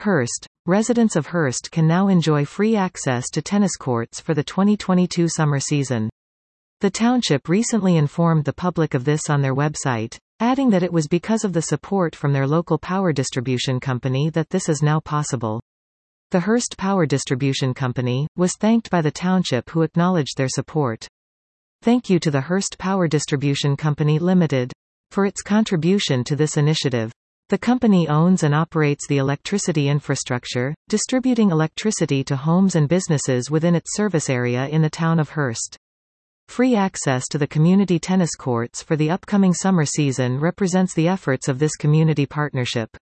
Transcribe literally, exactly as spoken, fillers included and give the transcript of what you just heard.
Hearst. Residents of Hearst can now enjoy free access to tennis courts for the twenty twenty-two summer season. The township recently informed the public of this on their website, adding that it was because of the support from their local power distribution company that this is now possible. The Hearst Power Distribution Company was thanked by the township, who acknowledged their support. Thank you to the Hearst Power Distribution Company Limited for its contribution to this initiative. The company owns and operates the electricity infrastructure, distributing electricity to homes and businesses within its service area in the town of Hearst. Free access to the community tennis courts for the upcoming summer season represents the efforts of this community partnership.